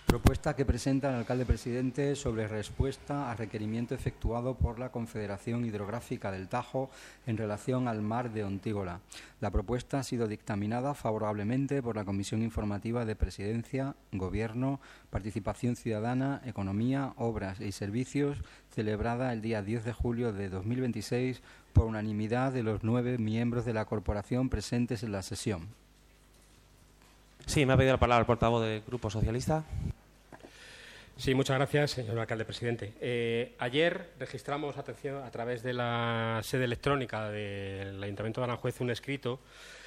Propuesta que presenta el alcalde presidente sobre respuesta a requerimiento efectuado por la Confederación Hidrográfica del Tajo en relación al mar de Ontígola. La propuesta ha sido dictaminada favorablemente por la Comisión Informativa de Presidencia, Gobierno, Participación Ciudadana, Economía, Obras y Servicios, celebrada el día 10 de julio de 2026 por unanimidad de los 9 miembros de la corporación presentes en la sesión. Sí, me ha pedido la palabra el portavoz del Grupo Socialista. Sí, muchas gracias, señor alcalde presidente. Ayer registramos a través de la sede electrónica del Ayuntamiento de Aranjuez un escrito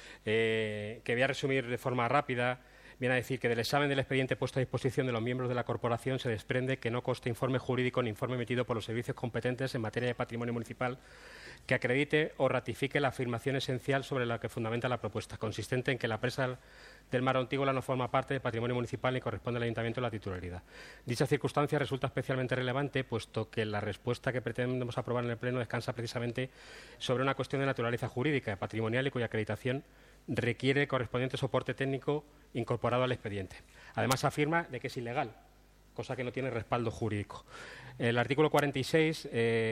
que voy a resumir de forma rápida. Viene a decir que del examen del expediente puesto a disposición de los miembros de la corporación se desprende que no consta informe jurídico ni informe emitido por los servicios competentes en materia de patrimonio municipal que acredite o ratifique la afirmación esencial sobre la que fundamenta la propuesta, consistente en que la presa del mar Ontígola no forma parte del patrimonio municipal ni corresponde al Ayuntamiento la titularidad. Dicha circunstancia resulta especialmente relevante, puesto que la respuesta que pretendemos aprobar en el Pleno descansa precisamente sobre una cuestión de naturaleza jurídica, patrimonial y cuya acreditación requiere correspondiente soporte técnico incorporado al expediente. Además, afirma de que es ilegal, cosa que no tiene respaldo jurídico. El artículo 46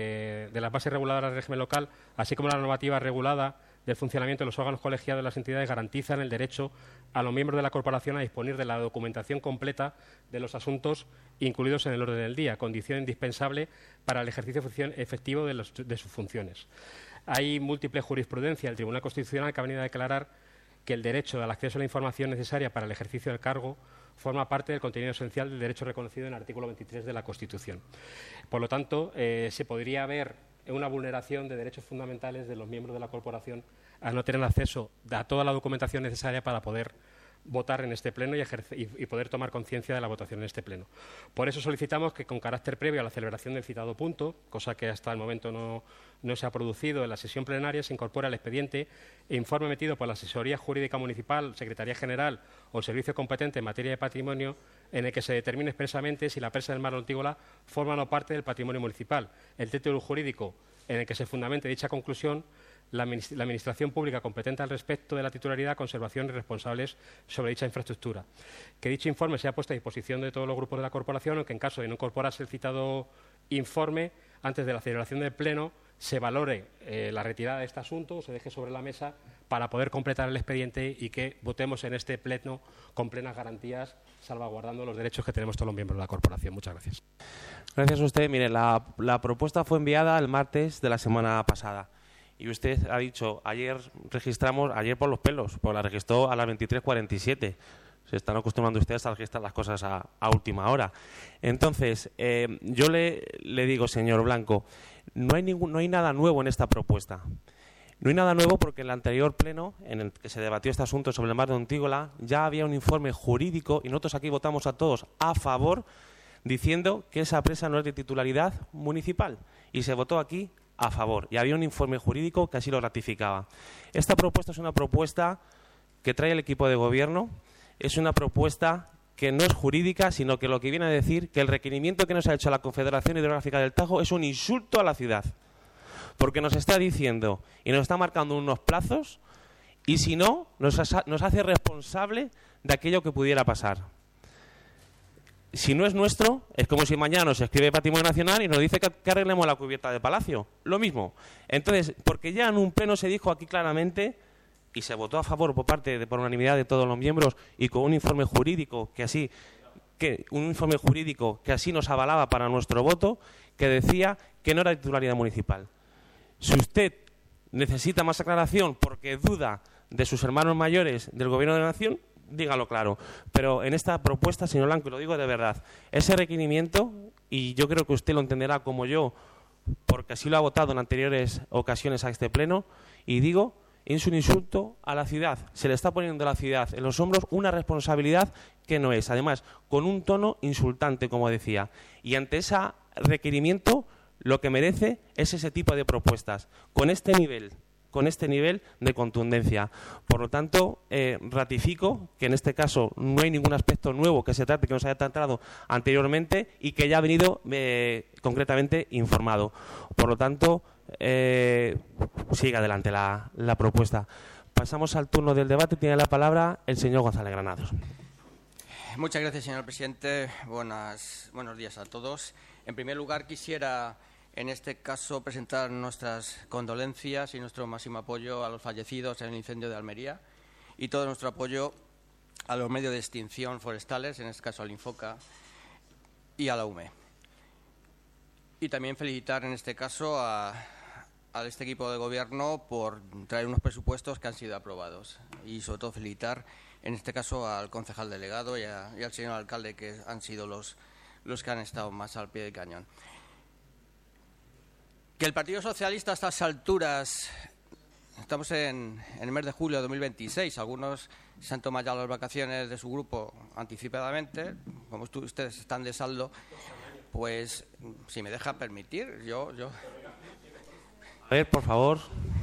de las bases reguladoras del régimen local, así como la normativa regulada del funcionamiento de los órganos colegiados de las entidades, garantizan el derecho a los miembros de la corporación a disponer de la documentación completa de los asuntos incluidos en el orden del día, condición indispensable para el ejercicio efectivo de sus funciones. Hay múltiple jurisprudencia del Tribunal Constitucional que ha venido a declarar que el derecho al acceso a la información necesaria para el ejercicio del cargo forma parte del contenido esencial del derecho reconocido en el artículo 23 de la Constitución. Por lo tanto, se podría ver una vulneración de derechos fundamentales de los miembros de la corporación al no tener acceso a toda la documentación necesaria para poder votar en este pleno y poder tomar conciencia de la votación en este pleno. Por eso solicitamos que, con carácter previo a la celebración del citado punto, cosa que hasta el momento no se ha producido en la sesión plenaria, se incorpore al expediente e informe emitido por la Asesoría Jurídica Municipal, Secretaría General o el Servicio competente en materia de patrimonio, en el que se determine expresamente si la presa del mar Ontígola forma o no parte del patrimonio municipal, el título jurídico en el que se fundamente dicha conclusión, la Administración Pública competente al respecto de la titularidad, conservación y responsables sobre dicha infraestructura. Que dicho informe sea puesto a disposición de todos los grupos de la corporación o que, en caso de no incorporarse el citado informe, antes de la celebración del pleno, se valore la retirada de este asunto, se deje sobre la mesa para poder completar el expediente y que votemos en este pleno con plenas garantías, salvaguardando los derechos que tenemos todos los miembros de la corporación. Muchas gracias. Gracias a usted. Mire, la propuesta fue enviada el martes de la semana pasada. Y usted ha dicho, ayer por los pelos, pues la registró a las 23:47. Se están acostumbrando ustedes a registrar las cosas a última hora. Entonces, yo le digo, señor Blanco, no hay nada nuevo en esta propuesta. No hay nada nuevo porque en el anterior pleno, en el que se debatió este asunto sobre el mar de Ontígola, ya había un informe jurídico y nosotros aquí votamos a todos a favor, diciendo que esa presa no es de titularidad municipal. Y se votó aquí a favor, y había un informe jurídico que así lo ratificaba. Esta propuesta es una propuesta que trae el equipo de gobierno, es una propuesta que no es jurídica, sino que lo que viene a decir que el requerimiento que nos ha hecho la Confederación Hidrográfica del Tajo es un insulto a la ciudad, porque nos está diciendo y nos está marcando unos plazos, y si no, nos hace responsable de aquello que pudiera pasar. Si no es nuestro, es como si mañana nos escribe Patrimonio Nacional y nos dice que arreglemos la cubierta de Palacio. Lo mismo. Entonces, porque ya en un pleno se dijo aquí claramente y se votó a favor por unanimidad de todos los miembros y con un informe jurídico que así nos avalaba para nuestro voto, que decía que no era titularidad municipal. Si usted necesita más aclaración porque duda de sus hermanos mayores del Gobierno de la Nación, dígalo claro, pero en esta propuesta, señor Blanco, y lo digo de verdad, ese requerimiento, y yo creo que usted lo entenderá como yo, porque así lo ha votado en anteriores ocasiones a este pleno, y digo, es un insulto a la ciudad. Se le está poniendo a la ciudad en los hombros una responsabilidad que no es, además, con un tono insultante, como decía. Y ante ese requerimiento, lo que merece es ese tipo de propuestas, con este nivel de contundencia. Por lo tanto, ratifico que en este caso no hay ningún aspecto nuevo que se trate, que nos haya tratado anteriormente y que ya ha venido concretamente informado. Por lo tanto, sigue adelante la propuesta. Pasamos al turno del debate. Tiene la palabra el señor González Granados. Muchas gracias, señor presidente. Buenos días a todos. En primer lugar, quisiera, en este caso, presentar nuestras condolencias y nuestro máximo apoyo a los fallecidos en el incendio de Almería y todo nuestro apoyo a los medios de extinción forestales, en este caso al Infoca y a la UME. Y también felicitar, en este caso, a este equipo de gobierno por traer unos presupuestos que han sido aprobados. Y, sobre todo, felicitar, en este caso, al concejal delegado y al señor alcalde, que han sido los que han estado más al pie del cañón. Que el Partido Socialista a estas alturas, estamos en el mes de julio de 2026, algunos se han tomado ya las vacaciones de su grupo anticipadamente, como ustedes están de saldo, pues, si me deja permitir, yo... A ver, por favor.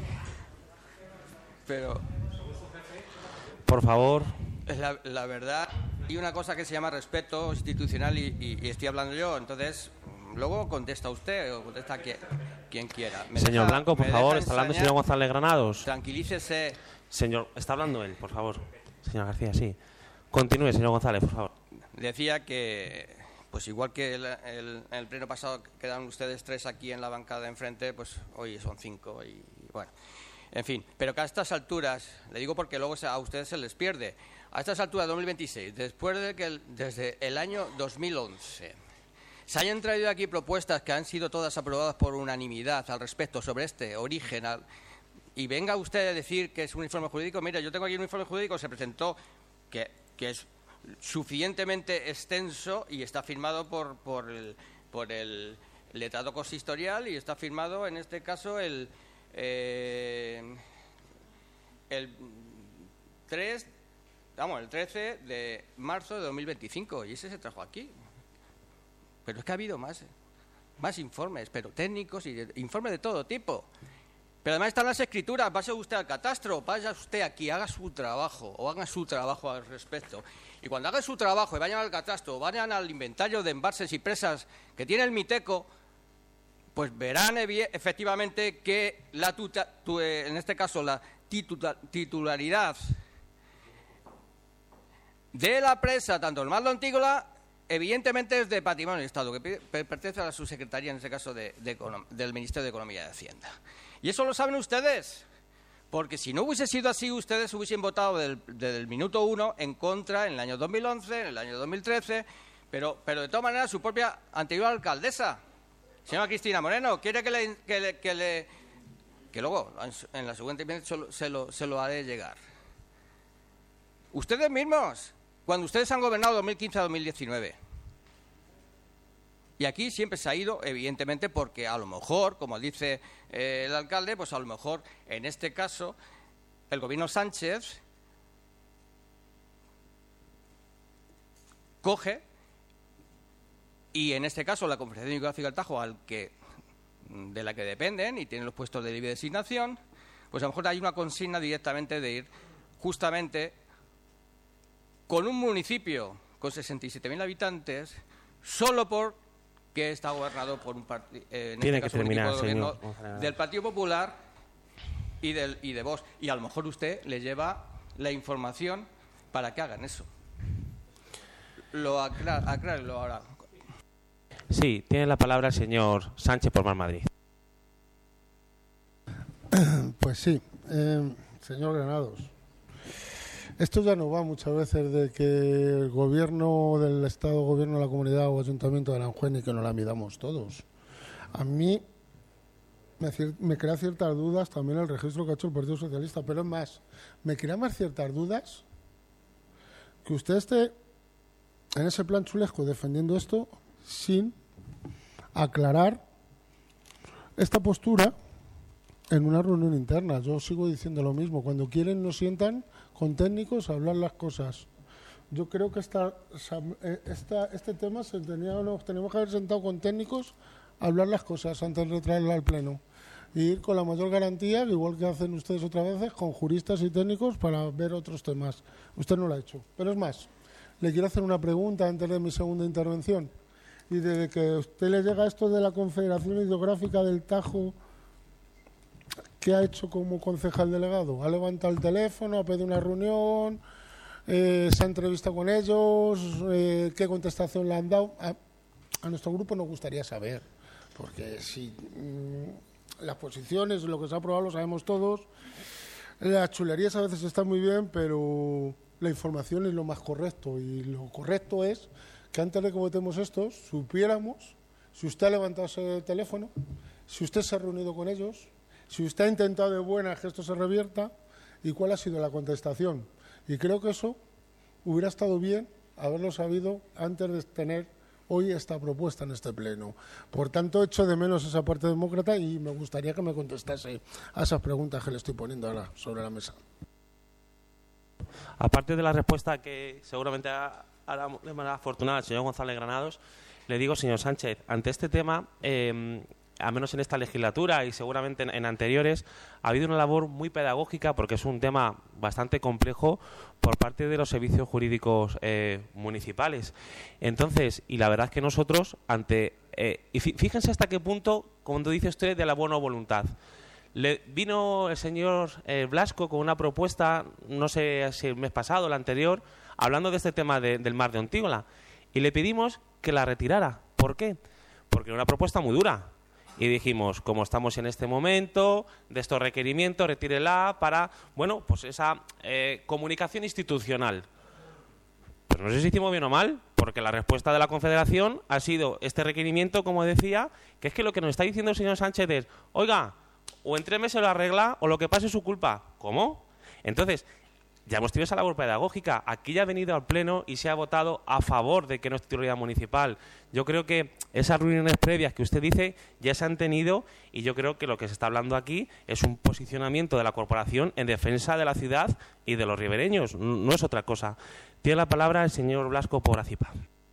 Pero... Por favor. La verdad, hay una cosa que se llama respeto institucional y estoy hablando yo, entonces luego contesta usted o contesta quien quiera. Señor Blanco, por favor, está hablando el señor González Granados. Tranquilícese. Señor, está hablando él, por favor. Señor García, sí. Continúe, señor González, por favor. Decía que, pues igual que el pleno pasado quedan ustedes 3 aquí en la bancada de enfrente, pues hoy son 5 y bueno... En fin, pero que a estas alturas, le digo porque luego a ustedes se les pierde, a estas alturas de 2026, después de que desde el año 2011 se hayan traído aquí propuestas que han sido todas aprobadas por unanimidad al respecto sobre este origen, y venga usted a decir que es un informe jurídico, mire, yo tengo aquí un informe jurídico, se presentó, que es suficientemente extenso y está firmado por el letrado consistorial y está firmado, en este caso, el 13 de marzo de 2025 y ese se trajo aquí. Pero es que ha habido más informes, pero técnicos y informes de todo tipo. Pero además están las escrituras, vaya usted al catastro, vaya usted aquí, haga su trabajo o haga su trabajo al respecto. Y cuando haga su trabajo y vayan al catastro o vayan al inventario de embalses y presas que tiene el Miteco, pues verán efectivamente que en este caso la titularidad de la presa, tanto el Mar de Ontígola, evidentemente es de Patrimonio del Estado, que pertenece a la subsecretaría, en este caso del Ministerio de Economía y de Hacienda. Y eso lo saben ustedes, porque si no hubiese sido así, ustedes hubiesen votado desde el minuto 1 en contra en el año 2011, en el año 2013, pero de todas maneras su propia anterior alcaldesa, señora Cristina Moreno, quiere que luego, en la siguiente se lo haré llegar. Ustedes mismos, cuando ustedes han gobernado 2015 a 2019. Y aquí siempre se ha ido, evidentemente, porque a lo mejor, como dice el alcalde, pues a lo mejor, en este caso, el gobierno Sánchez coge... Y en este caso la Confederación Hidrográfica del Tajo, de la que dependen y tienen los puestos de libre designación, pues a lo mejor hay una consigna directamente de ir justamente con un municipio con 67.000 habitantes solo porque está gobernado por un partido, tiene que terminar, señor, del Partido Popular y de Vox. Y a lo mejor usted le lleva la información para que hagan eso. Aclárelo ahora. Sí, tiene la palabra el señor Sánchez por Más Madrid. Pues sí, señor Granados. Esto ya no va muchas veces de que el gobierno del Estado, gobierno de la comunidad o ayuntamiento de Aranjuez y que nos la midamos todos. A mí me crea ciertas dudas también el registro que ha hecho el Partido Socialista, pero es más, me crea más ciertas dudas que usted esté en ese plan chulesco defendiendo esto sin aclarar esta postura en una reunión interna. Yo sigo diciendo lo mismo. Cuando quieren nos sientan con técnicos a hablar las cosas. Yo creo que este tema tenemos que haber sentado con técnicos a hablar las cosas antes de traerlo al pleno. Y ir con la mayor garantía, igual que hacen ustedes otras veces, con juristas y técnicos para ver otros temas. Usted no lo ha hecho. Pero es más, le quiero hacer una pregunta antes de mi segunda intervención. Y desde que a usted le llega esto de la Confederación Hidrográfica del Tajo, ¿qué ha hecho como concejal delegado? ¿Ha levantado el teléfono, ha pedido una reunión? se ha entrevistado con ellos, qué contestación le han dado. A nuestro grupo nos gustaría saber, porque si las posiciones, lo que se ha aprobado lo sabemos todos, las chulerías a veces están muy bien, pero la información es lo más correcto, y lo correcto es que antes de que votemos estos, supiéramos si usted ha levantado ese teléfono, si usted se ha reunido con ellos, si usted ha intentado de buenas que esto se revierta y cuál ha sido la contestación. Y creo que eso hubiera estado bien haberlo sabido antes de tener hoy esta propuesta en este pleno. Por tanto, echo de menos esa parte demócrata y me gustaría que me contestase a esas preguntas que le estoy poniendo ahora sobre la mesa. Aparte de la respuesta que seguramente hará de manera afortunada el señor González Granados, le digo, señor Sánchez, ante este tema, al menos en esta legislatura y seguramente en anteriores, ha habido una labor muy pedagógica, porque es un tema bastante complejo, por parte de los servicios jurídicos municipales. Entonces, y la verdad es que nosotros, y fíjense hasta qué punto, cuando dice usted, de la buena voluntad. Vino el señor Blasco con una propuesta, no sé si el mes pasado o el anterior, hablando de este tema del mar de Ontígola, y le pedimos que la retirara. ¿Por qué? Porque era una propuesta muy dura. Y dijimos, como estamos en este momento, de estos requerimientos, retírela para, bueno, pues esa comunicación institucional. Pero no sé si hicimos bien o mal, porque la respuesta de la Confederación ha sido este requerimiento, como decía, que es que lo que nos está diciendo el señor Sánchez es, oiga, o en 3 meses lo arregla o lo que pase es su culpa. ¿Cómo? Entonces, ya hemos tenido esa labor pedagógica. Aquí ya ha venido al Pleno y se ha votado a favor de que no es titularidad municipal. Yo creo que esas reuniones previas que usted dice ya se han tenido, y yo creo que lo que se está hablando aquí es un posicionamiento de la corporación en defensa de la ciudad y de los ribereños. No es otra cosa. Tiene la palabra el señor Blasco por Acipa.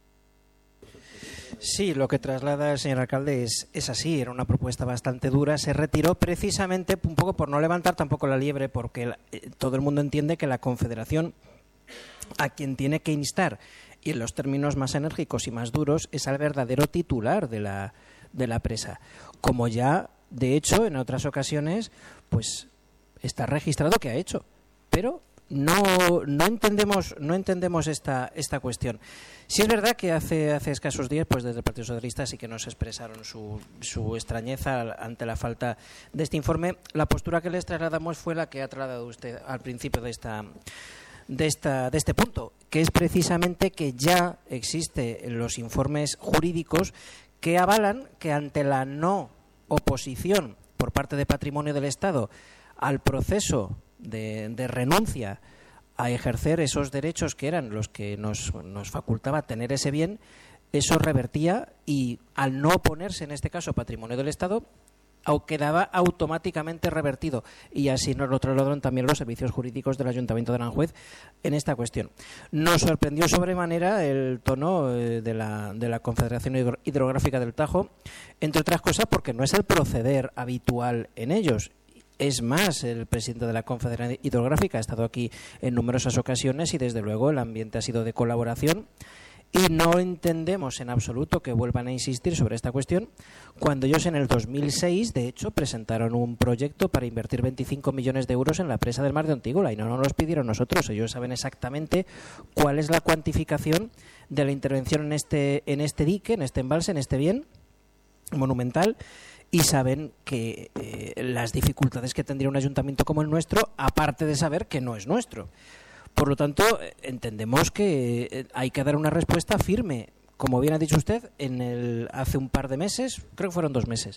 Sí, lo que traslada el señor alcalde es así, era una propuesta bastante dura, se retiró precisamente un poco por no levantar tampoco la liebre, porque todo el mundo entiende que la Confederación a quien tiene que instar, y en los términos más enérgicos y más duros, es al verdadero titular de la presa, como ya de hecho en otras ocasiones pues está registrado que ha hecho, pero no entendemos esta cuestión. Sí es verdad que hace escasos días, pues desde el Partido Socialista sí que nos expresaron su extrañeza ante la falta de este informe. La postura que les trasladamos fue la que ha trasladado usted al principio de este punto, que es precisamente que ya existen los informes jurídicos que avalan que ante la no oposición por parte de Patrimonio del Estado al proceso de renuncia a ejercer esos derechos que eran los que nos facultaba tener ese bien, eso revertía, y al no oponerse en este caso Patrimonio del Estado, quedaba automáticamente revertido, y así nos lo trasladaron también los servicios jurídicos del Ayuntamiento de Aranjuez en esta cuestión. Nos sorprendió sobremanera el tono de la Confederación Hidrográfica del Tajo, entre otras cosas porque no es el proceder habitual en ellos. Es más, el presidente de la Confederación Hidrográfica ha estado aquí en numerosas ocasiones y desde luego el ambiente ha sido de colaboración, y no entendemos en absoluto que vuelvan a insistir sobre esta cuestión cuando ellos en el 2006 de hecho presentaron un proyecto para invertir 25 millones de euros en la presa del mar de Ontígola, y no nos los pidieron nosotros. Ellos saben exactamente cuál es la cuantificación de la intervención en este dique, en este embalse, en este bien monumental, y saben que las dificultades que tendría un ayuntamiento como el nuestro, aparte de saber que no es nuestro. Por lo tanto, entendemos que hay que dar una respuesta firme. Como bien ha dicho usted, hace un par de meses, creo que fueron 2 meses,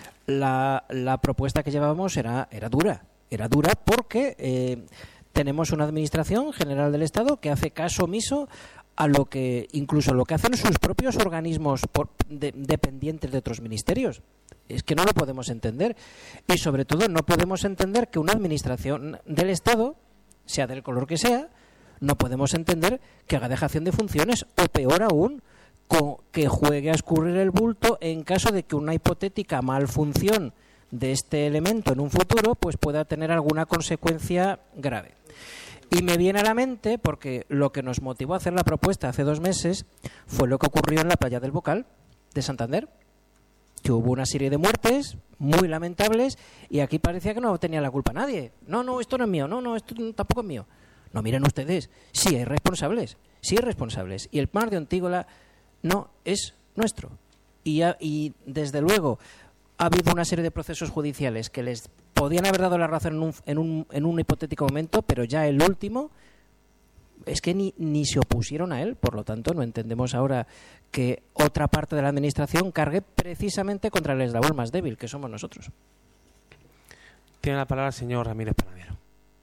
la propuesta que llevábamos era dura. Era dura porque tenemos una Administración General del Estado que hace caso omiso a incluso lo que hacen sus propios organismos dependientes de otros ministerios. Es que no lo podemos entender. Y sobre todo no podemos entender que una Administración del Estado, sea del color que sea, no podemos entender que haga dejación de funciones, o peor aún, que juegue a escurrir el bulto en caso de que una hipotética malfunción de este elemento en un futuro pues pueda tener alguna consecuencia grave. Y me viene a la mente porque lo que nos motivó a hacer la propuesta hace 2 meses fue lo que ocurrió en la playa del Bocal de Santander, que hubo una serie de muertes muy lamentables y aquí parecía que no tenía la culpa nadie. No, esto no es mío, no, esto tampoco es mío. No, miren ustedes, sí hay responsables. Y el mar de Ontígola no es nuestro. Y desde luego ha habido una serie de procesos judiciales que les podían haber dado la razón en un hipotético momento, pero ya el último es que ni se opusieron a él. Por lo tanto, no entendemos ahora que otra parte de la Administración cargue precisamente contra el eslabón más débil, que somos nosotros. Tiene la palabra el señor Ramírez Panadero.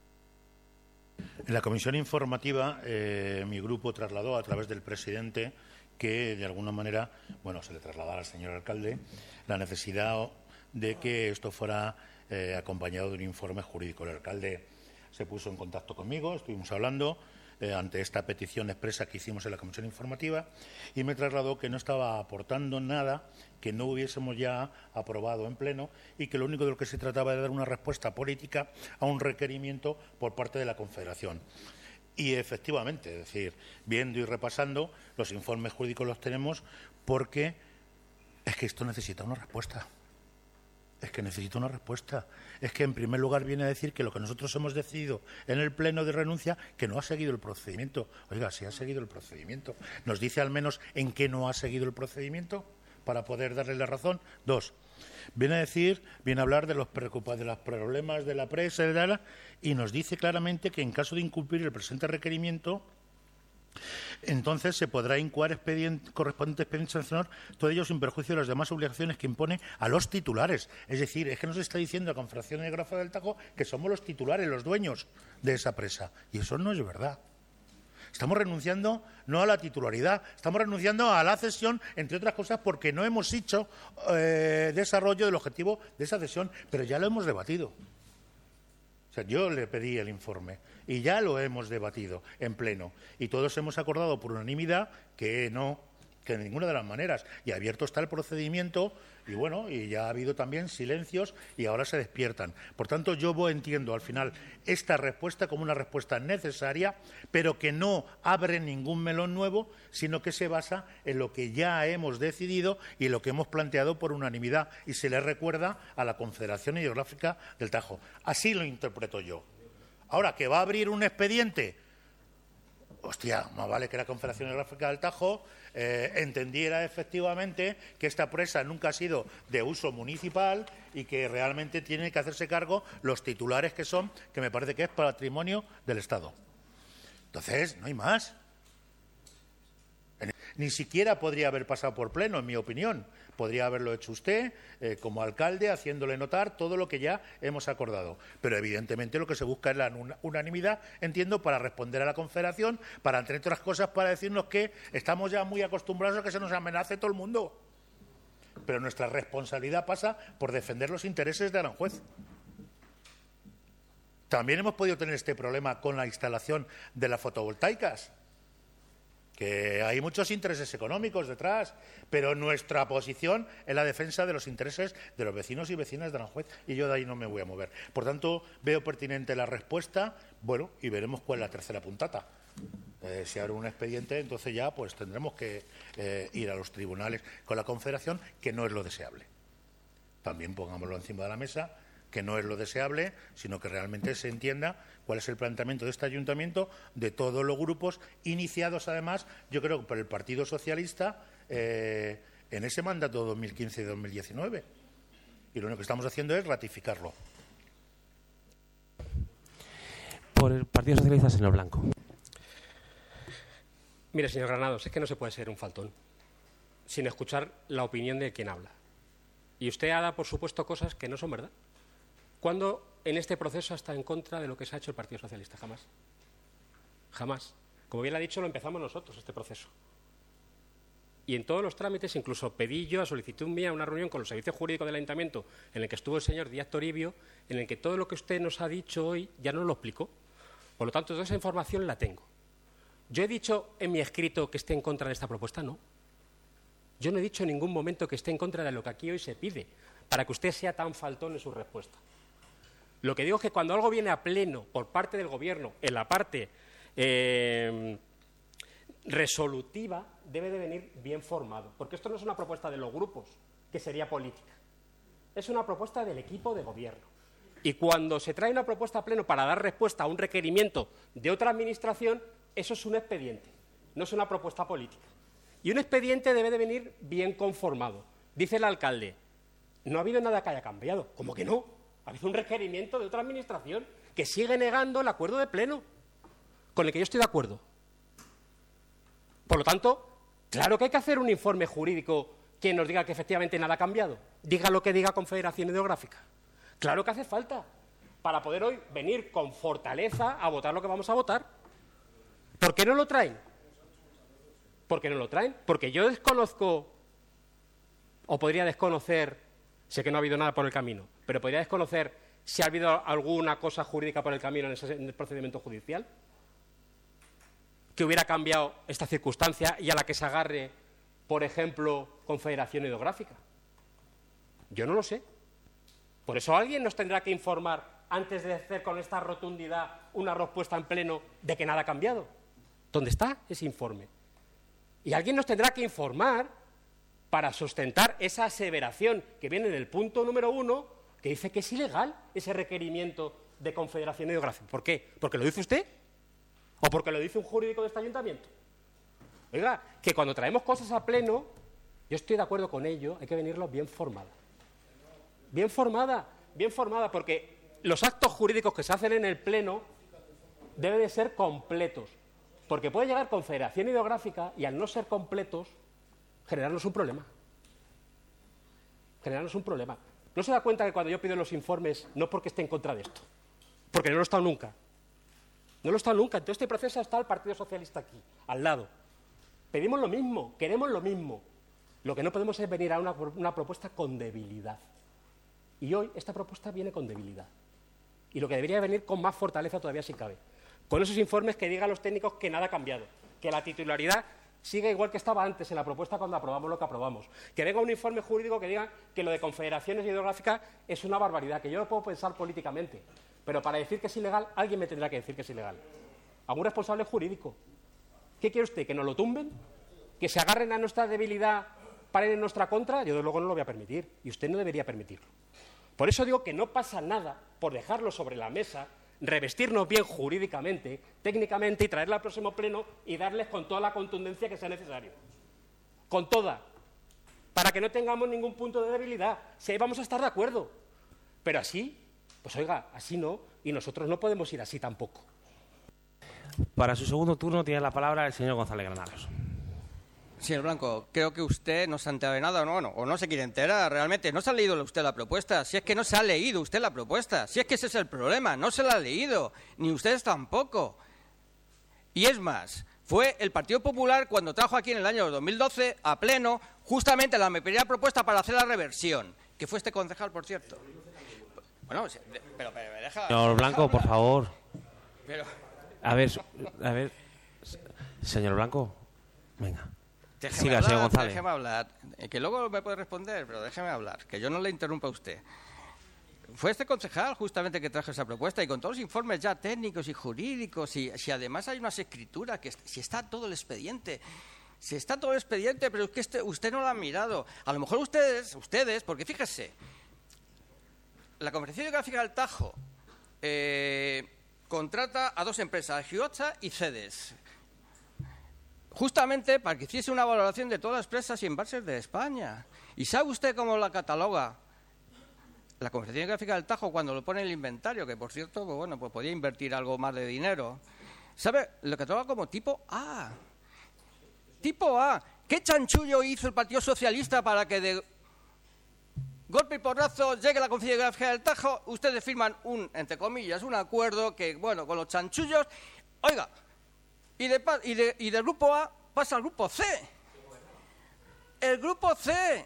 En la comisión informativa, mi grupo trasladó a través del presidente que, de alguna manera, se le trasladara al señor alcalde la necesidad de que esto fuera acompañado de un informe jurídico. El alcalde se puso en contacto conmigo, estuvimos hablando ante esta petición expresa que hicimos en la comisión informativa y me trasladó que no estaba aportando nada que no hubiésemos ya aprobado en pleno y que lo único de lo que se trataba era de dar una respuesta política a un requerimiento por parte de la Confederación. Y efectivamente, es decir, viendo y repasando, los informes jurídicos los tenemos porque es que esto necesita una respuesta. Es que necesita una respuesta. Es que, en primer lugar, viene a decir que lo que nosotros hemos decidido en el pleno de renuncia, que no ha seguido el procedimiento. Oiga, si ha seguido el procedimiento. ¿Nos dice al menos en qué no ha seguido el procedimiento para poder darle la razón? 2. Viene a hablar de los problemas de la prensa y nos dice claramente que en caso de incumplir el presente requerimiento, entonces se podrá incoar correspondiente expediente sancionador, todo ello sin perjuicio de las demás obligaciones que impone a los titulares. Es decir, es que nos está diciendo la Confederación Hidrográfica del Tajo que somos los titulares, los dueños de esa presa. Y eso no es verdad. Estamos renunciando no a la titularidad, estamos renunciando a la cesión, entre otras cosas, porque no hemos hecho desarrollo del objetivo de esa cesión, pero ya lo hemos debatido. O sea, yo le pedí el informe y ya lo hemos debatido en pleno. Y todos hemos acordado por unanimidad que no, que de ninguna de las maneras. Y abierto está el procedimiento y ya ha habido también silencios y ahora se despiertan. Por tanto, yo entiendo al final esta respuesta como una respuesta necesaria, pero que no abre ningún melón nuevo, sino que se basa en lo que ya hemos decidido y en lo que hemos planteado por unanimidad. Y se le recuerda a la Confederación Hidrográfica del Tajo. Así lo interpreto yo. Ahora, ¿que va a abrir un expediente? Hostia, más vale que la Confederación Hidrográfica del Tajo entendiera efectivamente que esta presa nunca ha sido de uso municipal y que realmente tienen que hacerse cargo los titulares que son, que me parece que es patrimonio del Estado. Entonces, no hay más. Ni siquiera podría haber pasado por pleno, en mi opinión. Podría haberlo hecho usted como alcalde, haciéndole notar todo lo que ya hemos acordado. Pero evidentemente lo que se busca es la unanimidad, entiendo, para responder a la Confederación, para, entre otras cosas, para decirnos que estamos ya muy acostumbrados a que se nos amenace todo el mundo. Pero nuestra responsabilidad pasa por defender los intereses de Aranjuez. También hemos podido tener este problema con la instalación de las fotovoltaicas, que hay muchos intereses económicos detrás, pero nuestra posición es la defensa de los intereses de los vecinos y vecinas de Aranjuez, y yo de ahí no me voy a mover. Por tanto, veo pertinente la respuesta, y veremos cuál es la tercera puntata. Si abre un expediente, entonces ya tendremos que ir a los tribunales con la Confederación, que no es lo deseable. También pongámoslo encima de la mesa, que no es lo deseable, sino que realmente se entienda cuál es el planteamiento de este ayuntamiento, de todos los grupos, iniciados además, yo creo, por el Partido Socialista en ese mandato 2015 y 2019. Y lo único que estamos haciendo es ratificarlo. Por el Partido Socialista, señor Blanco. Mire, señor Granados, es que no se puede ser un faltón sin escuchar la opinión de quien habla. Y usted ha dado, por supuesto, cosas que no son verdad. ¿Cuándo en este proceso está en contra de lo que se ha hecho el Partido Socialista? Jamás. Jamás. Como bien ha dicho, lo empezamos nosotros, este proceso. Y en todos los trámites, incluso pedí yo a solicitud mía una reunión con los servicios jurídicos del Ayuntamiento en el que estuvo el señor Díaz Toribio, en el que todo lo que usted nos ha dicho hoy ya nos lo explicó. Por lo tanto, toda esa información la tengo. ¿Yo he dicho en mi escrito que esté en contra de esta propuesta? No. Yo no he dicho en ningún momento que esté en contra de lo que aquí hoy se pide, para que usted sea tan faltón en su respuesta. Lo que digo es que cuando algo viene a pleno por parte del Gobierno, en la parte resolutiva, debe de venir bien formado. Porque esto no es una propuesta de los grupos, que sería política. Es una propuesta del equipo de Gobierno. Y cuando se trae una propuesta a pleno para dar respuesta a un requerimiento de otra administración, eso es un expediente, no es una propuesta política. Y un expediente debe de venir bien conformado. Dice el alcalde, no ha habido nada que haya cambiado. ¿Cómo que no? Ha habido un requerimiento de otra administración que sigue negando el acuerdo de pleno, con el que yo estoy de acuerdo. Por lo tanto, claro que hay que hacer un informe jurídico que nos diga que efectivamente nada ha cambiado. Diga lo que diga Confederación Hidrográfica. Claro que hace falta para poder hoy venir con fortaleza a votar lo que vamos a votar. ¿Por qué no lo traen? ¿Por qué no lo traen? Porque yo desconozco, o podría desconocer, sé que no ha habido nada por el camino, pero podría desconocer si ha habido alguna cosa jurídica por el camino en el procedimiento judicial que hubiera cambiado esta circunstancia y a la que se agarre, por ejemplo, Confederación Hidrográfica. Yo no lo sé. Por eso alguien nos tendrá que informar antes de hacer con esta rotundidad una respuesta en pleno de que nada ha cambiado. ¿Dónde está ese informe? Y alguien nos tendrá que informar para sustentar esa aseveración que viene en el punto número 1, que dice que es ilegal ese requerimiento de Confederación Hidrográfica. ¿Por qué? ¿Porque lo dice usted? ¿O porque lo dice un jurídico de este ayuntamiento? Oiga, que cuando traemos cosas a pleno, yo estoy de acuerdo con ello, hay que venirlo bien formada. Bien formada, porque los actos jurídicos que se hacen en el pleno deben de ser completos. Porque puede llegar Confederación Hidrográfica y al no ser completos, generarnos un problema. ¿No se da cuenta que cuando yo pido los informes no es porque esté en contra de esto? Porque no lo he estado nunca. En todo este proceso está el Partido Socialista aquí, al lado. Pedimos lo mismo, queremos lo mismo. Lo que no podemos es venir a una propuesta con debilidad. Y hoy esta propuesta viene con debilidad. Y lo que debería venir con más fortaleza todavía si cabe. Con esos informes que digan los técnicos que nada ha cambiado, que la titularidad sigue igual que estaba antes en la propuesta cuando aprobamos lo que aprobamos. Que venga un informe jurídico que diga que lo de confederaciones hidrográficas es una barbaridad, que yo lo puedo pensar políticamente, pero para decir que es ilegal, alguien me tendrá que decir que es ilegal. ¿Algún responsable jurídico? ¿Qué quiere usted? ¿Que nos lo tumben? ¿Que se agarren a nuestra debilidad para ir en nuestra contra? Yo desde luego no lo voy a permitir, y usted no debería permitirlo. Por eso digo que no pasa nada por dejarlo sobre la mesa, revestirnos bien jurídicamente, técnicamente, y traerla al próximo pleno y darles con toda la contundencia que sea necesario. Con toda. Para que no tengamos ningún punto de debilidad. Si ahí vamos a estar de acuerdo. Pero así, pues oiga, así no, y nosotros no podemos ir así tampoco. Para su segundo turno tiene la palabra el señor González Granados. Señor Blanco, creo que usted no se ha enterado de nada o no se quiere enterar realmente. No se ha leído usted la propuesta. Si es que no se ha leído usted la propuesta. Si es que ese es el problema. No se la ha leído. Ni ustedes tampoco. Y es más, fue el Partido Popular cuando trajo aquí en el año 2012 a pleno justamente la primera propuesta para hacer la reversión. Que fue este concejal, por cierto. Bueno, pero me deja... Señor Blanco, por favor. Pero... A ver, señor Blanco, venga. Déjeme hablar, que luego me puede responder, pero déjeme hablar, que yo no le interrumpa a usted. Fue este concejal justamente que trajo esa propuesta y con todos los informes ya técnicos y jurídicos, y si además hay unas escrituras, que si está todo el expediente, pero es que usted no lo ha mirado. A lo mejor ustedes, porque fíjese, la Confederación Hidrográfica del Tajo contrata a dos empresas, Giocha y CEDES, justamente para que hiciese una valoración de todas las presas y embalses de España. ¿Y sabe usted cómo la cataloga la Confederación Hidrográfica del Tajo cuando lo pone en el inventario? Que, por cierto, pues podía invertir algo más de dinero. ¿Sabe? Lo cataloga como tipo A. Tipo A. ¿Qué chanchullo hizo el Partido Socialista para que de golpe y porrazo llegue la Confederación Hidrográfica del Tajo? Ustedes firman entre comillas, un acuerdo que, con los chanchullos... Oiga... Y del grupo A pasa al grupo C. El grupo C.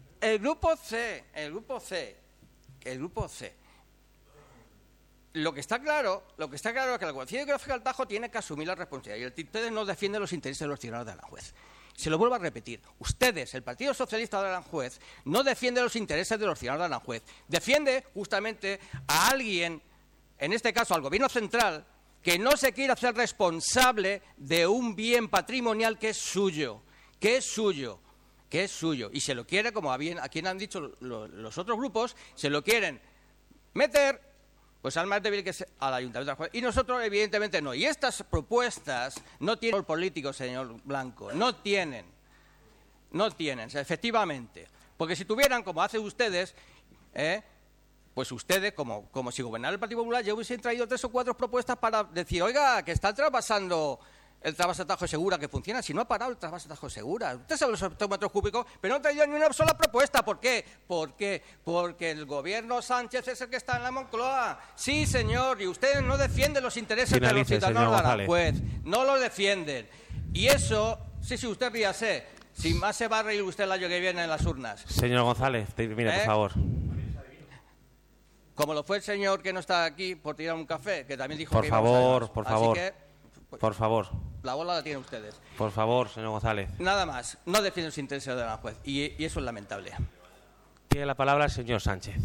Lo que está claro es que la Confederación Hidrográfica del Tajo tiene que asumir la responsabilidad. Y ustedes no defienden los intereses de los ciudadanos de Aranjuez. Se lo vuelvo a repetir. Ustedes, el Partido Socialista de Aranjuez, no defiende los intereses de los ciudadanos de Aranjuez. Defiende justamente a alguien, en este caso al Gobierno central, que no se quiere hacer responsable de un bien patrimonial que es suyo. Y se lo quiere, como a quien han dicho los otros grupos, se lo quieren meter pues al más débil que es al Ayuntamiento de Aranjuez. Y nosotros, evidentemente, no. Y estas propuestas no tienen político, señor Blanco. No tienen, efectivamente. Porque si tuvieran, como hacen ustedes, pues ustedes, como si gobernara el Partido Popular, ya hubiesen traído 3 o 4 propuestas para decir, oiga, que está trasvasando el trasvase de Tajo Segura, que funciona. Si no ha parado el trasvase de Tajo Segura. Usted sabe los hectómetros cúbicos, pero no ha traído ni una sola propuesta. ¿Por qué? Porque el gobierno Sánchez es el que está en la Moncloa. Sí, señor, y usted no defiende los intereses de los ciudadanos de Aranjuez. No los defienden. Y eso, sí, usted ríase. Si más se va a reír usted el año que viene en las urnas. Señor González, mire, por favor. Como lo fue el señor que no está aquí por tirar un café, que también dijo por que favor, por Así favor. que, pues, por favor. La bola la tienen ustedes. Por favor, señor González. Nada más. No defienden los intereses de Aranjuez. Y eso es lamentable. Tiene la palabra el señor Sánchez.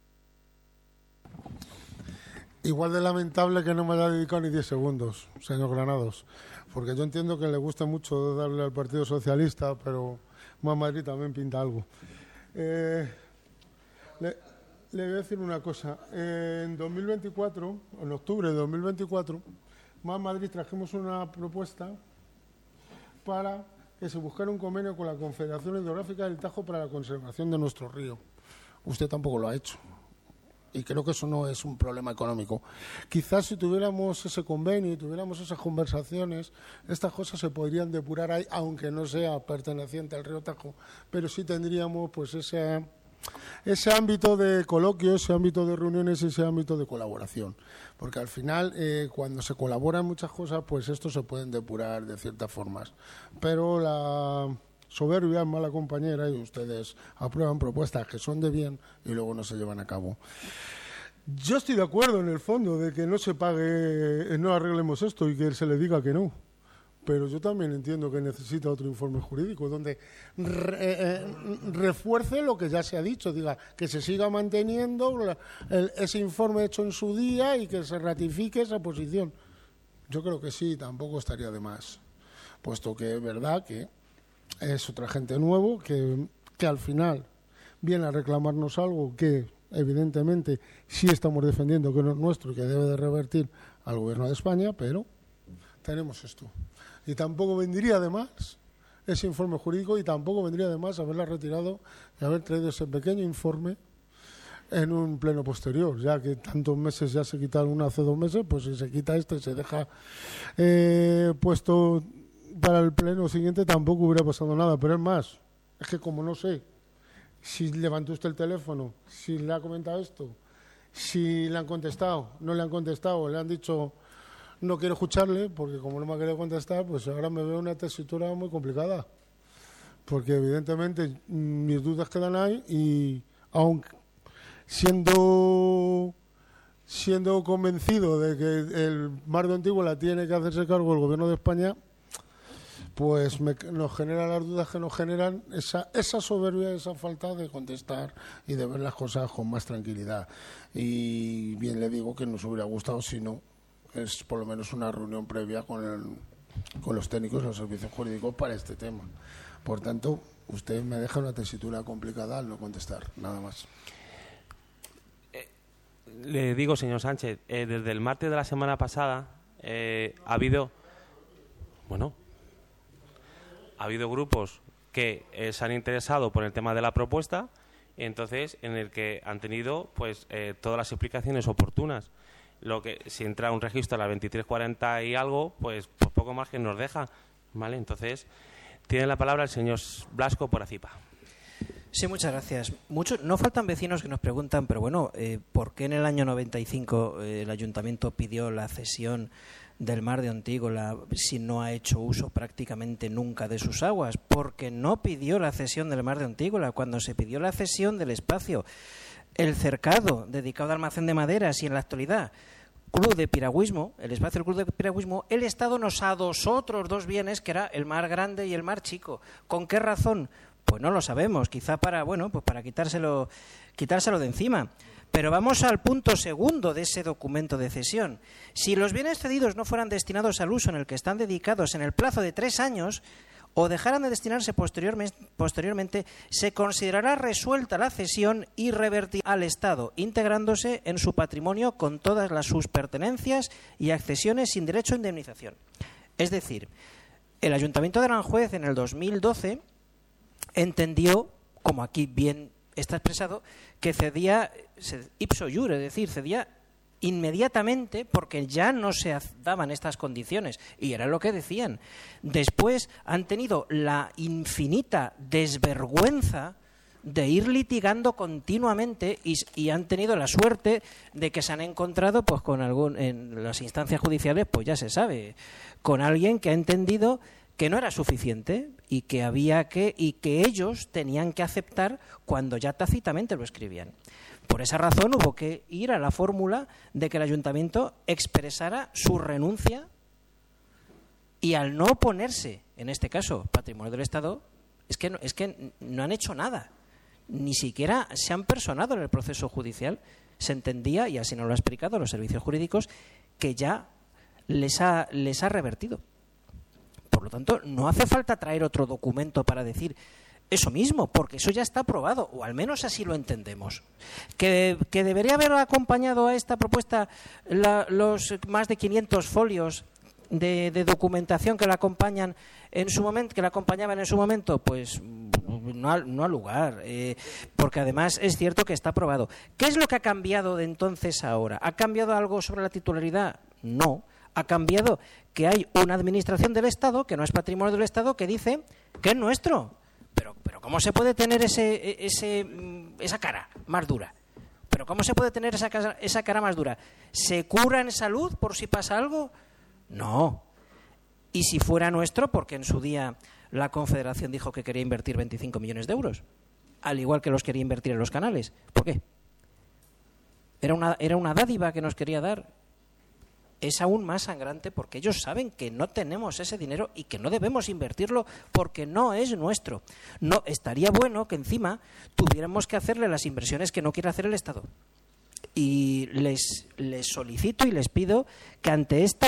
Igual de lamentable que no me haya dedicado ni 10 segundos, señor Granados. Porque yo entiendo que le gusta mucho darle al Partido Socialista, pero Más Madrid también pinta algo. Le voy a decir una cosa. En 2024, en octubre de 2024, Más Madrid trajimos una propuesta para que se buscara un convenio con la Confederación Hidrográfica del Tajo para la conservación de nuestro río. Usted tampoco lo ha hecho. Y creo que eso no es un problema económico. Quizás si tuviéramos ese convenio y tuviéramos esas conversaciones, estas cosas se podrían depurar ahí, aunque no sea perteneciente al río Tajo, pero sí tendríamos pues ese ámbito de coloquio, ese ámbito de reuniones, ese ámbito de colaboración. Porque al final, cuando se colaboran muchas cosas, pues esto se pueden depurar de ciertas formas. Pero la soberbia es mala compañera y ustedes aprueban propuestas que son de bien y luego no se llevan a cabo. Yo estoy de acuerdo en el fondo de que no se pague, no arreglemos esto y que se le diga que no. Pero yo también entiendo que necesita otro informe jurídico donde refuerce lo que ya se ha dicho, diga que se siga manteniendo ese informe hecho en su día y que se ratifique esa posición. Yo creo que sí, tampoco estaría de más, puesto que es verdad que es otra gente nuevo que al final viene a reclamarnos algo que evidentemente sí estamos defendiendo que no es nuestro y que debe de revertir al gobierno de España, pero tenemos esto. Y tampoco vendría de más ese informe jurídico y tampoco vendría de más haberla retirado y haber traído ese pequeño informe en un pleno posterior, ya que tantos meses ya se quitaron hace 2 meses, pues si se quita esto y se deja puesto para el pleno siguiente tampoco hubiera pasado nada. Pero es más, es que como no sé si levantó usted el teléfono, si le ha comentado esto, si le han contestado, no le han contestado, le han dicho no quiero escucharle, porque como no me ha querido contestar, pues ahora me veo una tesitura muy complicada. Porque evidentemente mis dudas quedan ahí y aunque siendo convencido de que el Mar de Antígola tiene que hacerse cargo el gobierno de España, pues nos genera las dudas que nos generan esa soberbia, esa falta de contestar y de ver las cosas con más tranquilidad. Y bien le digo que nos hubiera gustado si no es por lo menos una reunión previa con los técnicos y los servicios jurídicos para este tema. Por tanto, usted me deja una tesitura complicada al no contestar, nada más. Le digo, señor Sánchez, desde el martes de la semana pasada ha habido grupos que se han interesado por el tema de la propuesta, entonces en el que han tenido pues todas las explicaciones oportunas. Lo que si entra un registro a las 23:40 y algo, pues poco más que nos deja, ¿vale? Entonces tiene la palabra el señor Blasco por Acipa. Sí, muchas gracias. No faltan vecinos que nos preguntan, pero bueno, ¿por qué en el año 95 el ayuntamiento pidió la cesión del Mar de Antígola si no ha hecho uso prácticamente nunca de sus aguas? Porque no pidió la cesión del Mar de Antígola. Cuando se pidió la cesión del espacio, el cercado dedicado al almacén de maderas y en la actualidad Club de Piragüismo, el espacio del Club de Piragüismo, el Estado nos adosó otros 2 bienes que era el Mar Grande y el Mar Chico. ¿Con qué razón? Pues no lo sabemos, quizá para quitárselo de encima. Pero vamos al punto segundo de ese documento de cesión. Si los bienes cedidos no fueran destinados al uso en el que están dedicados en el plazo de 3 años, o dejaran de destinarse posteriormente, se considerará resuelta la cesión y revertirá al Estado, integrándose en su patrimonio con todas sus pertenencias y accesiones sin derecho a indemnización. Es decir, el Ayuntamiento de Aranjuez en el 2012 entendió, como aquí bien está expresado, que cedía ipso iure, es decir, cedía inmediatamente porque ya no se daban estas condiciones, y era lo que decían. Después han tenido la infinita desvergüenza de ir litigando continuamente y han tenido la suerte de que se han encontrado pues con en las instancias judiciales, pues ya se sabe, con alguien que ha entendido que no era suficiente y que ellos tenían que aceptar cuando ya tácitamente lo escribían. Por esa razón hubo que ir a la fórmula de que el ayuntamiento expresara su renuncia, y al no oponerse, en este caso, patrimonio del Estado, es que no han hecho nada. Ni siquiera se han personado en el proceso judicial. Se entendía, y así nos lo han explicado los servicios jurídicos, que ya les ha revertido. Por lo tanto, no hace falta traer otro documento para decir eso mismo, porque eso ya está aprobado, o al menos así lo entendemos. Que debería haber acompañado a esta propuesta los más de 500 folios de documentación que la acompañan en su momento, que la acompañaban en su momento, pues no ha lugar, porque además es cierto que está aprobado. ¿Qué es lo que ha cambiado de entonces a ahora? ¿Ha cambiado algo sobre la titularidad? No. Ha cambiado que hay una administración del Estado, que no es patrimonio del Estado, que dice que es nuestro. Pero ¿cómo se puede tener esa cara más dura? ¿Pero cómo se puede tener esa cara más dura? ¿Se cura en salud por si pasa algo? No. Y si fuera nuestro, porque en su día la Confederación dijo que quería invertir 25 millones de euros, al igual que los quería invertir en los canales. ¿Por qué? Era una dádiva que nos quería dar. Es aún más sangrante porque ellos saben que no tenemos ese dinero y que no debemos invertirlo porque no es nuestro. No, estaría bueno que encima tuviéramos que hacerle las inversiones que no quiere hacer el Estado. Y les solicito y les pido que ante esta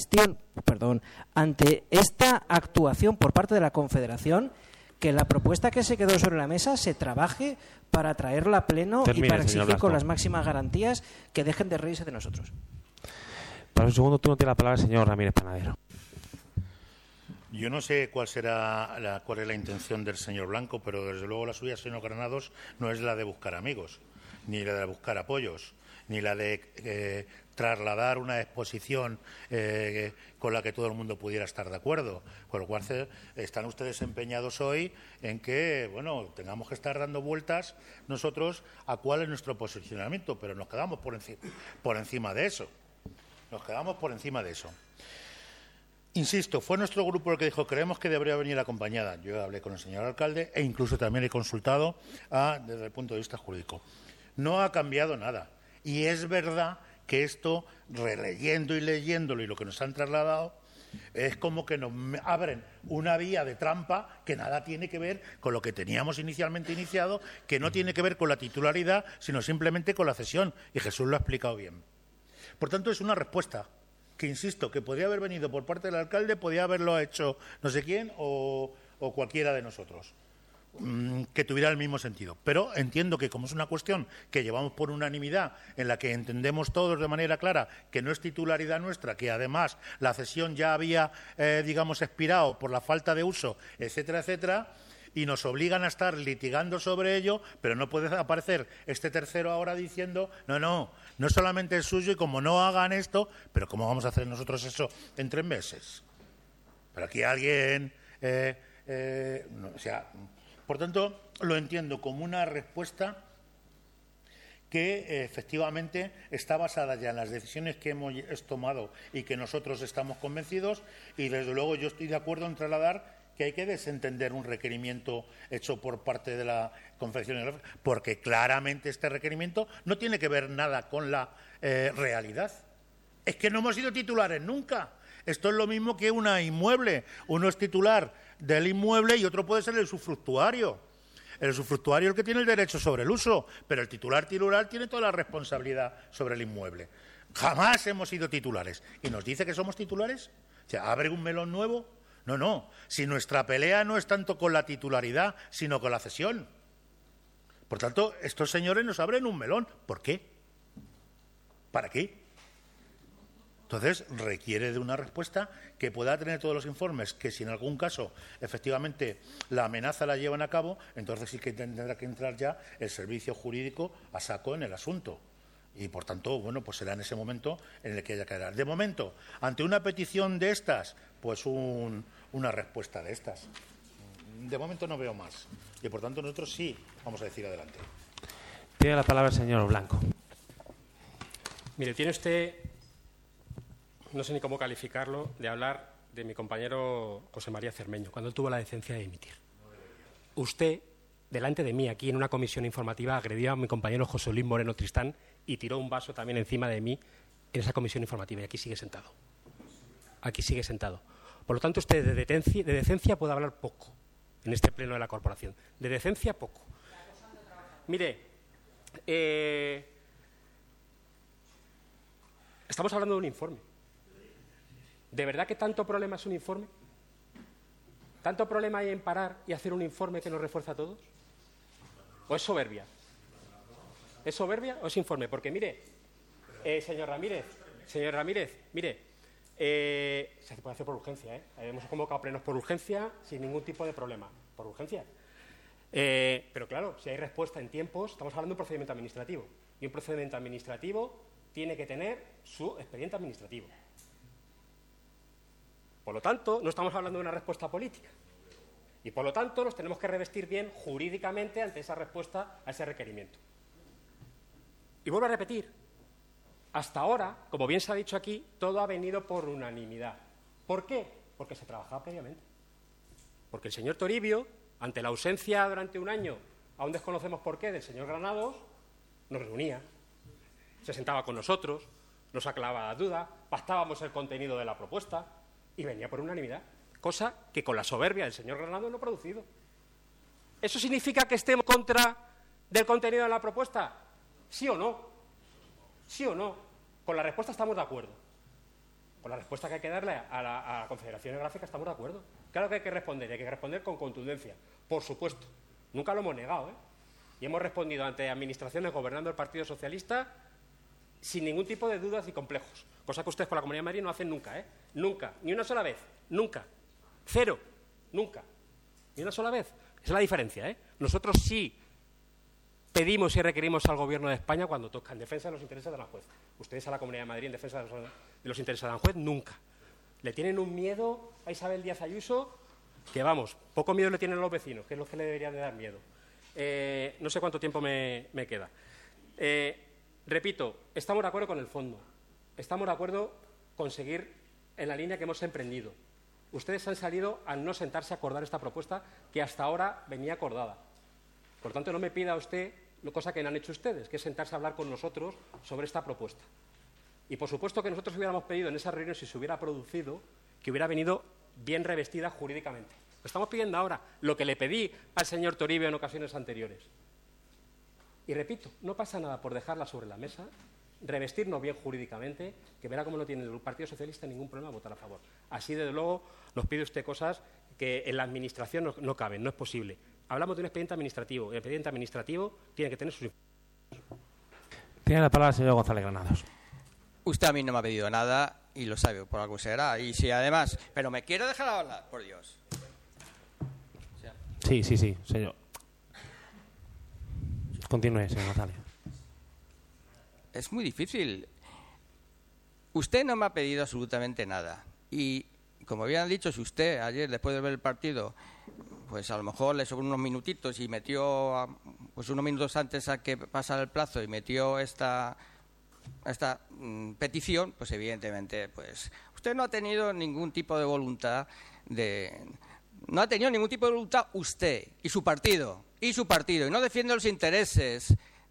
actuación por parte de la Confederación, que la propuesta que se quedó sobre la mesa se trabaje para traerla a pleno y para exigir con las máximas garantías que dejen de reírse de nosotros. Para un segundo turno tiene la palabra el señor Ramírez Panadero. Yo no sé cuál es la intención del señor Blanco, pero desde luego la suya, señor Granados, no es la de buscar amigos, ni la de buscar apoyos, ni la de trasladar una exposición con la que todo el mundo pudiera estar de acuerdo. Con lo cual están ustedes empeñados hoy en que, bueno, tengamos que estar dando vueltas nosotros a cuál es nuestro posicionamiento, pero nos quedamos por encima de eso. Nos quedamos por encima de eso. Insisto, fue nuestro grupo el que dijo creemos que debería venir acompañada. Yo hablé con el señor alcalde e incluso también he consultado desde el punto de vista jurídico. No ha cambiado nada. Y es verdad que esto, releyendo y leyéndolo y lo que nos han trasladado, es como que nos abren una vía de trampa que nada tiene que ver con lo que teníamos inicialmente iniciado, que no tiene que ver con la titularidad, sino simplemente con la cesión. Y Jesús lo ha explicado bien. Por tanto, es una respuesta que, insisto, que podría haber venido por parte del alcalde, podría haberlo hecho no sé quién o cualquiera de nosotros, que tuviera el mismo sentido. Pero entiendo que, como es una cuestión que llevamos por unanimidad, en la que entendemos todos de manera clara que no es titularidad nuestra, que además la cesión ya había, expirado por la falta de uso, etcétera, etcétera, y nos obligan a estar litigando sobre ello, pero no puede aparecer este tercero ahora diciendo no solamente es suyo y como no hagan esto, pero ¿cómo vamos a hacer nosotros eso en 3 meses? Pero aquí alguien... por tanto, lo entiendo como una respuesta que efectivamente está basada ya en las decisiones que hemos tomado y que nosotros estamos convencidos, y desde luego yo estoy de acuerdo en trasladar que hay que desentender un requerimiento hecho por parte de la Confederación, porque claramente este requerimiento no tiene que ver nada con la realidad. Es que no hemos sido titulares nunca. Esto es lo mismo que una inmueble. Uno es titular del inmueble y otro puede ser el usufructuario. El usufructuario es el que tiene el derecho sobre el uso, pero el titular tiene toda la responsabilidad sobre el inmueble. Jamás hemos sido titulares. ¿Y nos dice que somos titulares? O sea, abre un melón nuevo. No. Si nuestra pelea no es tanto con la titularidad, sino con la cesión. Por tanto, estos señores nos abren un melón. ¿Por qué? ¿Para qué? Entonces, requiere de una respuesta que pueda tener todos los informes, que si en algún caso, efectivamente, la amenaza la llevan a cabo, entonces sí que tendrá que entrar ya el servicio jurídico a saco en el asunto. Y, por tanto, bueno, pues será en ese momento en el que haya que dar. De momento, ante una petición de estas, pues una respuesta de estas. De momento no veo más. Y, por tanto, nosotros sí vamos a decir adelante. Tiene la palabra el señor Blanco. Mire, tiene usted, no sé ni cómo calificarlo, de hablar de mi compañero José María Cermeño, cuando él tuvo la decencia de dimitir. Usted, delante de mí, aquí en una comisión informativa, agredió a mi compañero José Luis Moreno Tristán y tiró un vaso también encima de mí en esa comisión informativa, y aquí sigue sentado. Aquí sigue sentado. Por lo tanto, usted de decencia puede hablar poco en este pleno de la corporación. De decencia, poco. Mire, estamos hablando de un informe. ¿De verdad que tanto problema es un informe? ¿Tanto problema hay en parar y hacer un informe que nos refuerza a todos? ¿O es soberbia? ¿Es soberbia o es informe? Porque mire, señor Ramírez, mire, se puede hacer por urgencia, ¿eh? Hemos convocado plenos por urgencia sin ningún tipo de problema. Por urgencia. Pero claro, si hay respuesta en tiempos, estamos hablando de un procedimiento administrativo. Y un procedimiento administrativo tiene que tener su expediente administrativo. Por lo tanto, no estamos hablando de una respuesta política. Y por lo tanto, nos tenemos que revestir bien jurídicamente ante esa respuesta a ese requerimiento. Y vuelvo a repetir, hasta ahora, como bien se ha dicho aquí, todo ha venido por unanimidad. ¿Por qué? Porque se trabajaba previamente. Porque el señor Toribio, ante la ausencia durante un año, aún desconocemos por qué, del señor Granados, nos reunía, se sentaba con nosotros, nos aclaraba la duda, pactábamos el contenido de la propuesta y venía por unanimidad, cosa que con la soberbia del señor Granados no ha producido. ¿Eso significa que estemos contra del contenido de la propuesta? ¿Sí o no? ¿Sí o no? Con la respuesta estamos de acuerdo. Con la respuesta que hay que darle a la Confederación Hidrográfica estamos de acuerdo. Claro que hay que responder con contundencia, por supuesto. Nunca lo hemos negado, ¿eh? Y hemos respondido ante administraciones gobernando el Partido Socialista sin ningún tipo de dudas y complejos. Cosa que ustedes con la Comunidad de Madrid no hacen nunca, ¿eh? Nunca. Ni una sola vez. Nunca. Cero. Nunca. Ni una sola vez. Esa es la diferencia, ¿eh? Nosotros sí pedimos y requerimos al Gobierno de España cuando toca en defensa de los intereses de Aranjuez. Ustedes a la Comunidad de Madrid en defensa de los intereses de Aranjuez, nunca. Le tienen un miedo a Isabel Díaz Ayuso que, vamos, poco miedo le tienen a los vecinos, que es lo que le deberían de dar miedo. No sé cuánto tiempo me queda. Repito, estamos de acuerdo con el fondo. Estamos de acuerdo con seguir en la línea que hemos emprendido. Ustedes han salido a no sentarse a acordar esta propuesta que hasta ahora venía acordada. Por tanto, no me pida usted cosa que no han hecho ustedes, que es sentarse a hablar con nosotros sobre esta propuesta. Y, por supuesto, que nosotros hubiéramos pedido en esa reunión, si se hubiera producido, que hubiera venido bien revestida jurídicamente. Lo estamos pidiendo ahora, lo que le pedí al señor Toribio en ocasiones anteriores. Y repito, no pasa nada por dejarla sobre la mesa, revestirnos bien jurídicamente, que verá cómo no tiene el Partido Socialista ningún problema a votar a favor. Así, desde luego, nos pide usted cosas que en la Administración no caben, no es posible. Hablamos de un expediente administrativo. El expediente administrativo tiene que tener sus... Tiene la palabra el señor González Granados. Usted a mí no me ha pedido nada y lo sabe, por algo será. Y si además... Pero me quiero dejar hablar, por Dios. Sí, señor. Continúe, señor González. Es muy difícil. Usted no me ha pedido absolutamente nada. Y, como habían dicho, si usted ayer, después de ver el partido, pues a lo mejor le sobró unos minutitos y metió, pues unos minutos antes a que pasara el plazo y metió esta petición, pues evidentemente, pues usted no ha tenido ningún tipo de voluntad no ha tenido ningún tipo de voluntad usted y su partido, y no defiende los intereses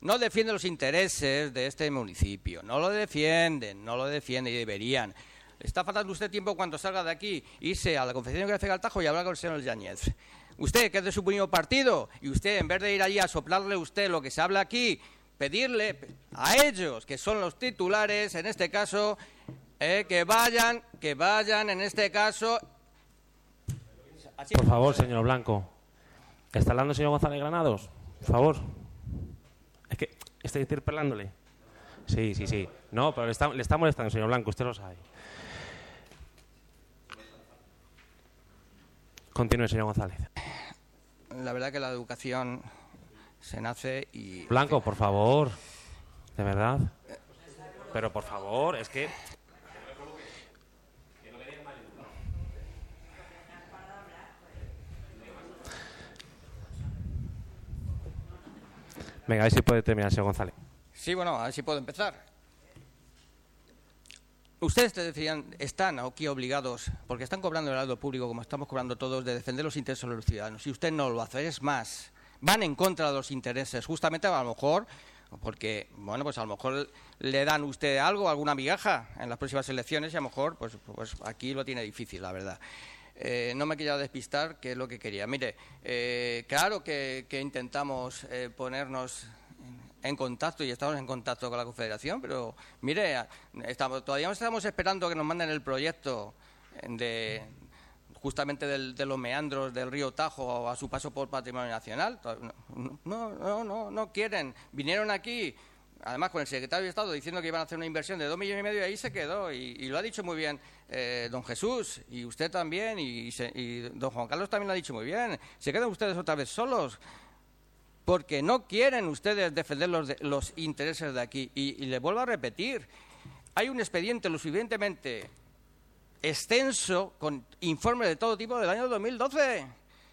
de este municipio, no lo defienden y deberían. Le está faltando usted tiempo cuando salga de aquí, irse a la Confederación Hidrográfica del Tajo y hablar con el señor Yáñez. Usted, que es de su mismo partido, y usted, en vez de ir allí a soplarle usted lo que se habla aquí, pedirle a ellos, que son los titulares, en este caso, que vayan, en este caso, Por favor, señor Blanco. ¿Está hablando el señor González Granados? Por favor. Es que estoy interpelándole. Sí. No, pero le está molestando, señor Blanco, usted lo sabe. Continúe, señor González. La verdad que la educación se nace y... Blanco, por favor. De verdad. Pero por favor, es que... Venga, a ver si puede terminar, señor González. Sí, bueno, a ver si puedo empezar. Ustedes te decían, están aquí obligados, porque están cobrando el heraldo público, como estamos cobrando todos, de defender los intereses de los ciudadanos. Y usted no lo hace, es más, van en contra de los intereses, justamente a lo mejor, porque, bueno, pues a lo mejor le dan usted algo, alguna migaja en las próximas elecciones y a lo mejor, pues aquí lo tiene difícil, la verdad. No me quería despistar, que es lo que quería. Mire, claro que intentamos ponernos en contacto y estamos en contacto con la Confederación, pero mire, todavía estamos esperando que nos manden el proyecto justamente de los meandros del río Tajo a su paso por Patrimonio Nacional. No quieren. Vinieron aquí, además con el secretario de Estado diciendo que iban a hacer una inversión de 2,5 millones y ahí se quedó. Y lo ha dicho muy bien don Jesús, y usted también, y don Juan Carlos también lo ha dicho muy bien. Se quedan ustedes otra vez solos, porque no quieren ustedes defender los intereses de aquí. Y les vuelvo a repetir, hay un expediente lo suficientemente extenso con informes de todo tipo del año 2012.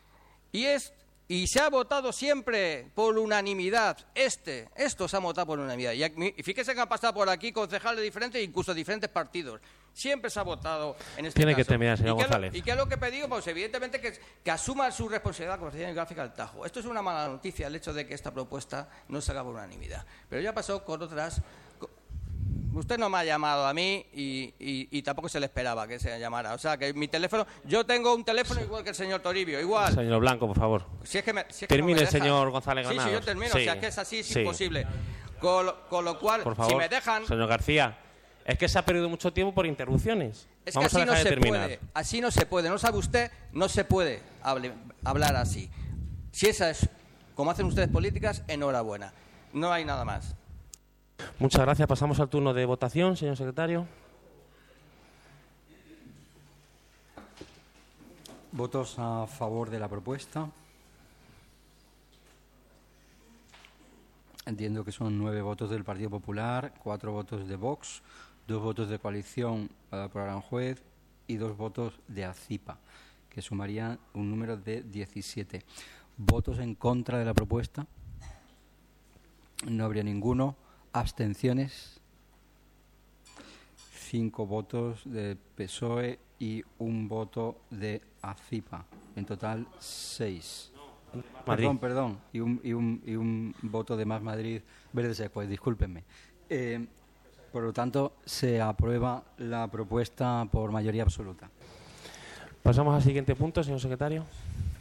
Y se ha votado siempre por unanimidad. Esto se ha votado por unanimidad. Y fíjese que han pasado por aquí concejales diferentes, incluso diferentes partidos. Siempre se ha votado en este Tiene caso. que terminar, señor González. ¿Y qué es lo que pedimos? Pues evidentemente que asuma su responsabilidad con la Confederación Hidrográfica del Tajo. Esto es una mala noticia, el hecho de que esta propuesta no se haga por unanimidad. Pero ya pasó con otras. Usted no me ha llamado a mí y tampoco se le esperaba que se llamara. O sea, que mi teléfono... Yo tengo un teléfono igual que el señor Toribio, igual. Señor Blanco, por favor. Si es que Termine, no me señor González Granados. Sí, yo termino. Sí. O sea, que es así, es imposible. Con lo cual, por favor, si me dejan... señor García, es que se ha perdido mucho tiempo por interrupciones. Es Vamos que así a dejar no de se terminar. puede. Así no se puede. ¿No sabe usted? No se puede hablar así. Si esa es como hacen ustedes políticas, enhorabuena. No hay nada más. Muchas gracias. Pasamos al turno de votación, señor secretario. ¿Votos a favor de la propuesta? Entiendo que son 9 votos del Partido Popular, 4 votos de Vox, 2 votos de coalición por Aranjuez y 2 votos de ACIPA, que sumarían un número de 17. ¿Votos en contra de la propuesta? No habría ninguno. ¿Abstenciones? 5 votos de PSOE y 1 voto de ACIPA. En total, 6. Perdón. Y un voto de Más Madrid, Verdes Equos, discúlpenme. Por lo tanto, se aprueba la propuesta por mayoría absoluta. Pasamos al siguiente punto, señor secretario.